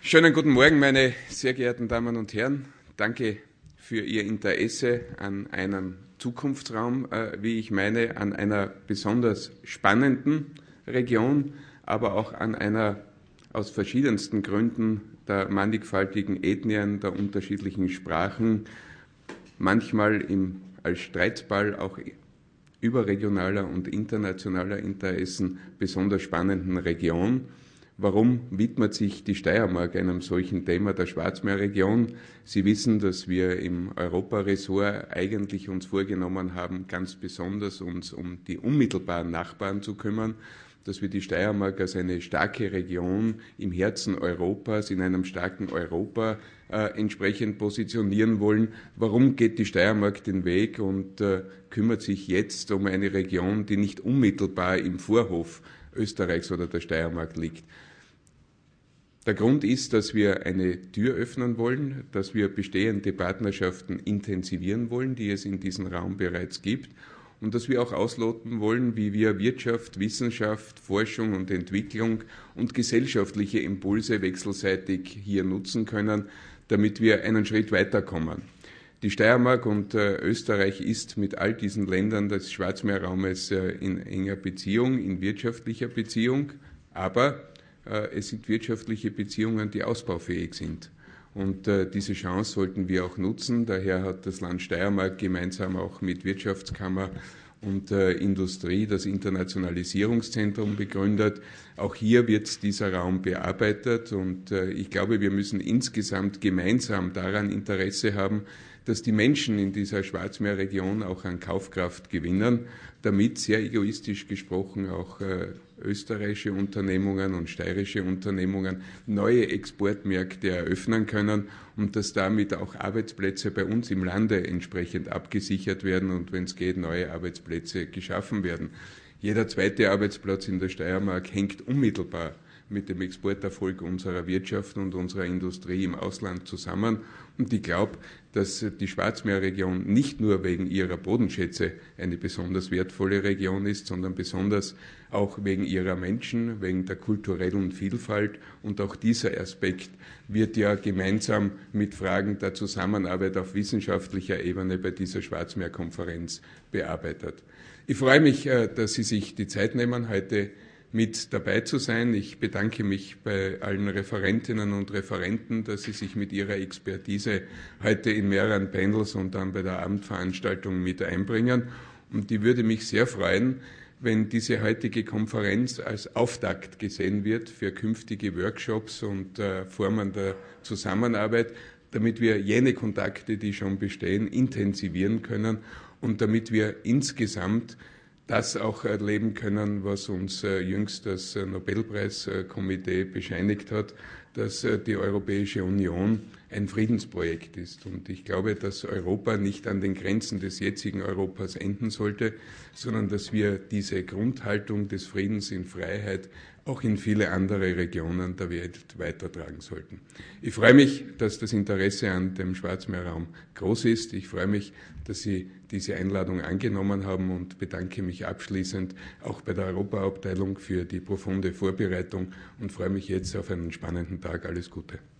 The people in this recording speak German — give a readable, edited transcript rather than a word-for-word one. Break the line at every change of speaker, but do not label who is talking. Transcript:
Schönen guten Morgen, meine sehr geehrten Damen und Herren. Danke für Ihr Interesse an einem Zukunftsraum, wie ich meine, an einer besonders spannenden Region, aber auch an einer aus verschiedensten Gründen der mannigfaltigen Ethnien, der unterschiedlichen Sprachen, manchmal als Streitball auch überregionaler und internationaler Interessen besonders spannenden Region. Warum widmet sich die Steiermark einem solchen Thema der Schwarzmeerregion? Sie wissen, dass wir im Europaressort eigentlich uns vorgenommen haben, ganz besonders uns um die unmittelbaren Nachbarn zu kümmern, dass wir die Steiermark als eine starke Region im Herzen Europas, in einem starken Europa entsprechend positionieren wollen. Warum geht die Steiermark den Weg und kümmert sich jetzt um eine Region, die nicht unmittelbar im Vorhof Österreichs oder der Steiermark liegt? Der Grund ist, dass wir eine Tür öffnen wollen, dass wir bestehende Partnerschaften intensivieren wollen, die es in diesem Raum bereits gibt, und dass wir auch ausloten wollen, wie wir Wirtschaft, Wissenschaft, Forschung und Entwicklung und gesellschaftliche Impulse wechselseitig hier nutzen können, damit wir einen Schritt weiterkommen. Die Steiermark und Österreich ist mit all diesen Ländern des Schwarzmeerraumes in enger Beziehung, in wirtschaftlicher Beziehung, aber es sind wirtschaftliche Beziehungen, die ausbaufähig sind. Und diese Chance sollten wir auch nutzen. Daher hat das Land Steiermark gemeinsam auch mit Wirtschaftskammer und Industrie das Internationalisierungszentrum begründet. Auch hier wird dieser Raum bearbeitet und ich glaube, wir müssen insgesamt gemeinsam daran Interesse haben, dass die Menschen in dieser Schwarzmeerregion auch an Kaufkraft gewinnen, damit, sehr egoistisch gesprochen, auch österreichische Unternehmungen und steirische Unternehmungen neue Exportmärkte eröffnen können und dass damit auch Arbeitsplätze bei uns im Lande entsprechend abgesichert werden und, wenn es geht, neue Arbeitsplätze geschaffen werden. Jeder zweite Arbeitsplatz in der Steiermark hängt unmittelbar mit dem Exporterfolg unserer Wirtschaft und unserer Industrie im Ausland zusammen. Und ich glaube, dass die Schwarzmeerregion nicht nur wegen ihrer Bodenschätze eine besonders wertvolle Region ist, sondern besonders auch wegen ihrer Menschen, wegen der kulturellen Vielfalt. Und auch dieser Aspekt wird ja gemeinsam mit Fragen der Zusammenarbeit auf wissenschaftlicher Ebene bei dieser Schwarzmeerkonferenz bearbeitet. Ich freue mich, dass Sie sich die Zeit nehmen, heute mit dabei zu sein. Ich bedanke mich bei allen Referentinnen und Referenten, dass sie sich mit ihrer Expertise heute in mehreren Panels und dann bei der Abendveranstaltung mit einbringen. Und ich würde mich sehr freuen, wenn diese heutige Konferenz als Auftakt gesehen wird für künftige Workshops und Formen der Zusammenarbeit, damit wir jene Kontakte, die schon bestehen, intensivieren können und damit wir insgesamt das auch erleben können, was uns jüngst das Nobelpreiskomitee bescheinigt hat, dass die Europäische Union ein Friedensprojekt ist. Und ich glaube, dass Europa nicht an den Grenzen des jetzigen Europas enden sollte, sondern dass wir diese Grundhaltung des Friedens in Freiheit auch in viele andere Regionen der Welt weitertragen sollten. Ich freue mich, dass das Interesse an dem Schwarzmeerraum groß ist. Ich freue mich, dass Sie diese Einladung angenommen haben und bedanke mich abschließend auch bei der Europaabteilung für die profunde Vorbereitung und freue mich jetzt auf einen spannenden Tag. Alles Gute.